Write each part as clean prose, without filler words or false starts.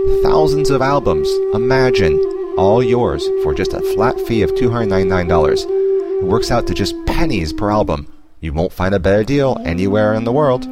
thousands of albums. Imagine, all yours for just a flat fee of $299. It works out to just pennies per album. You won't find a better deal anywhere in the world.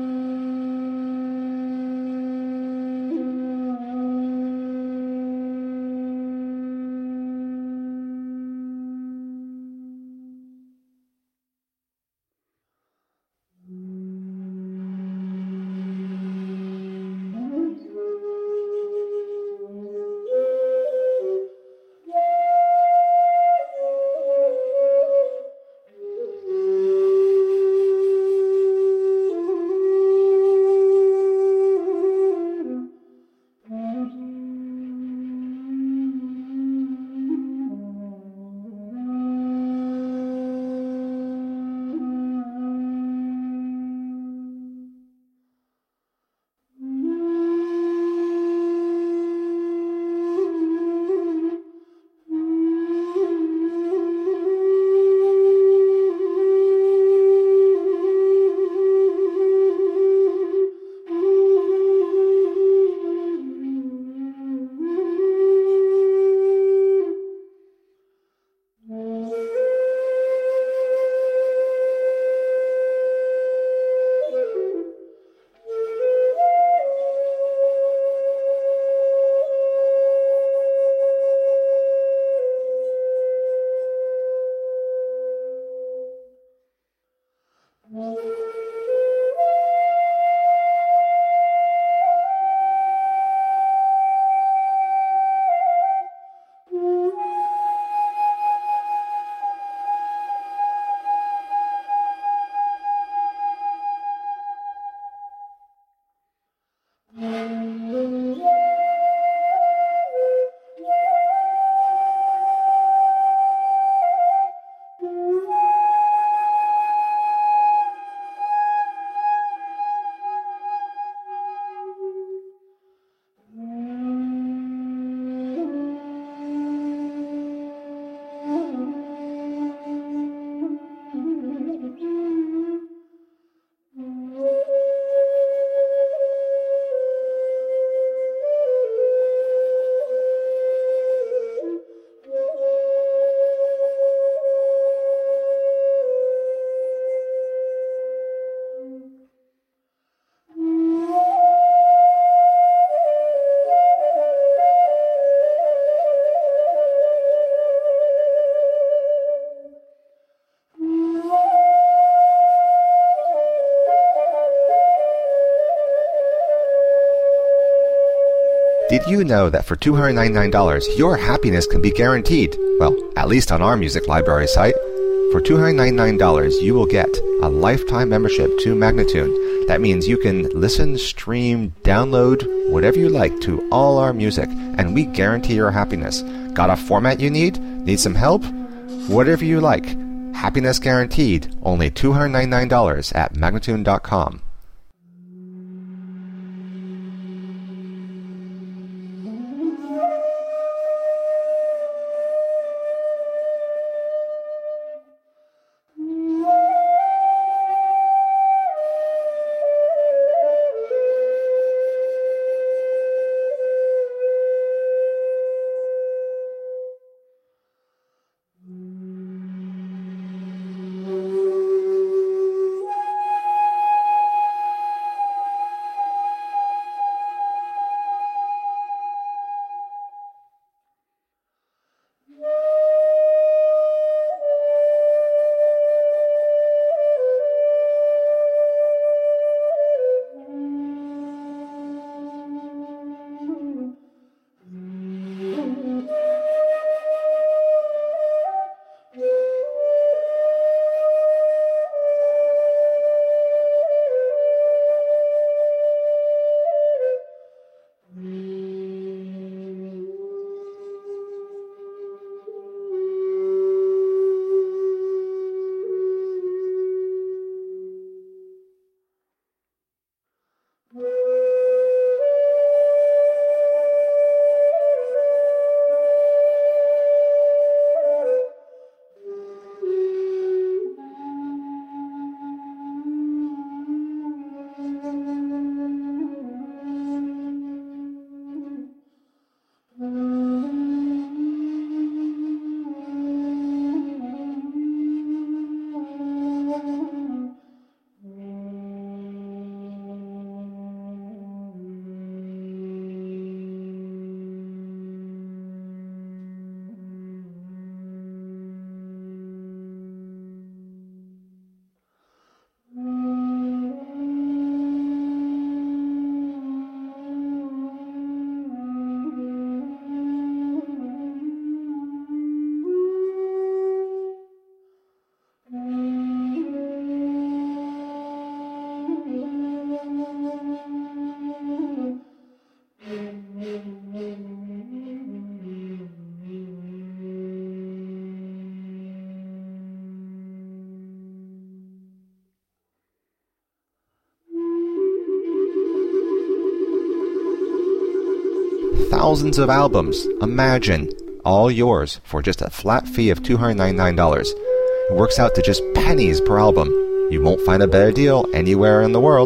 Did you know that for $299, your happiness can be guaranteed? Well, at least on our music library site. For $299, you will get a lifetime membership to Magnatune. That means you can listen, stream, download, whatever you like to all our music, and we guarantee your happiness. Got a format you need? Need some help? Whatever you like. Happiness guaranteed. Only $299 at Magnatune.com. thousands of albums. Imagine, all yours for just a flat fee of $299. It works out to just pennies per album. You won't find a better deal anywhere in the world.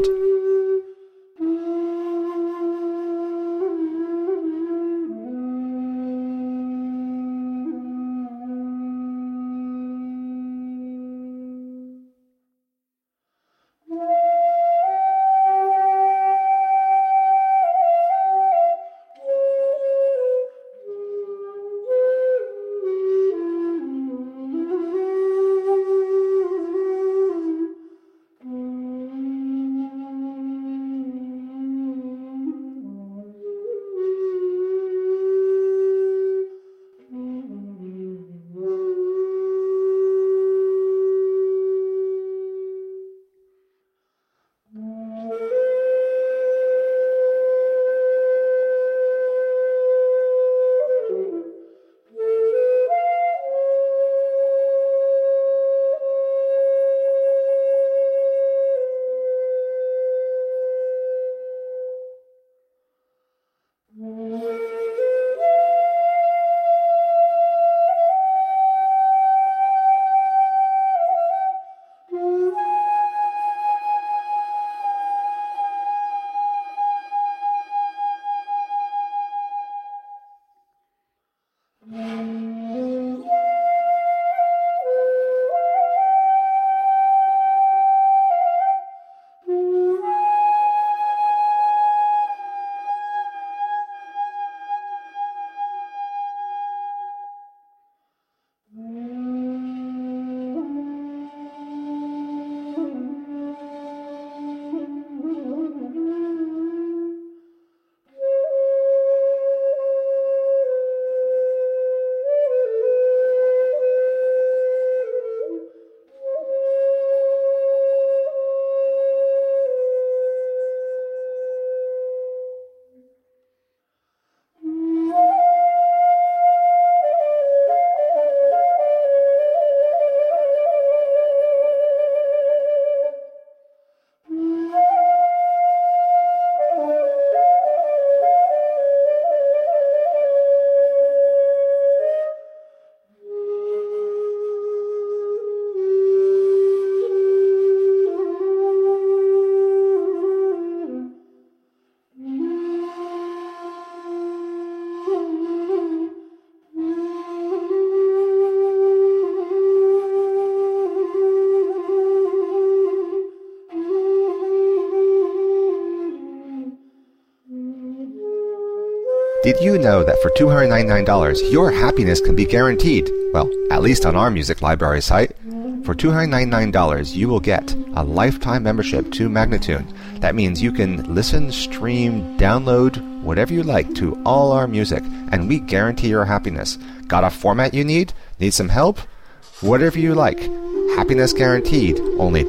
Did you know that for $299, your happiness can be guaranteed? Well, at least on our music library site. For $299, you will get a lifetime membership to Magnatune. That means you can listen, stream, download, whatever you like to all our music, and we guarantee your happiness. Got a format you need? Need some help? Whatever you like. Happiness guaranteed. Only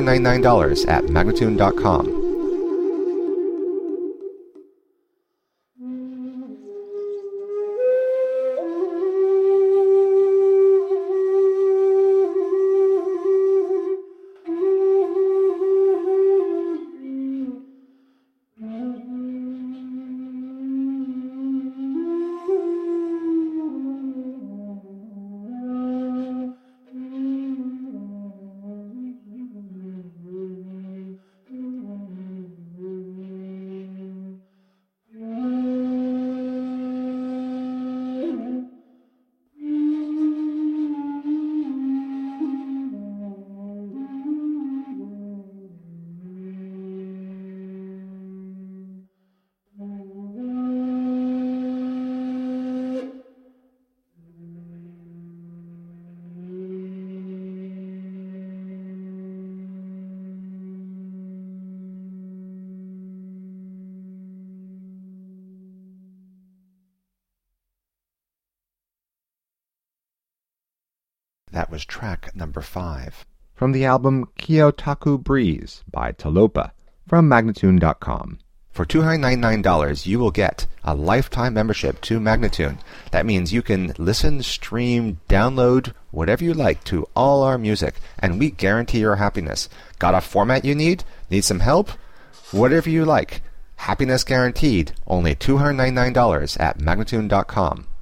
$299 at Magnatune.com. That was track number 5 from the album Kyotaku Breeze by Talopa from Magnatune.com. For $299, you will get a lifetime membership to Magnatune. That means you can listen, stream, download, whatever you like to all our music, and we guarantee your happiness. Got a format you need? Need some help? Whatever you like. Happiness guaranteed, only $299 at Magnatune.com.